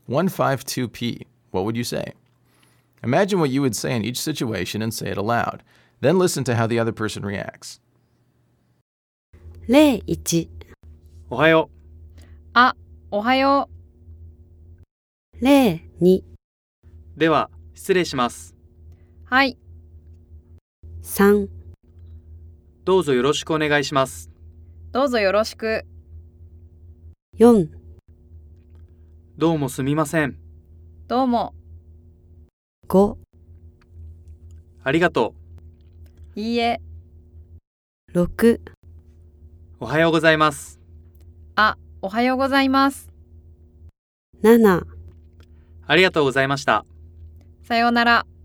152p. What would you say? Imagine what you would say in each situation and say it aloud. Then listen to how the other person reacts. 01 おはよあ、おはよ 02 う。では、失礼します。 う。はい、 3 どうぞよろしくお願いします。 どうぞよろしく。 4 どうもすみません。 どうも。 5 ありがといいえ。 6 う。おはようございます。 あ、おはようございます。 7 ありがとうございました。 さようなら。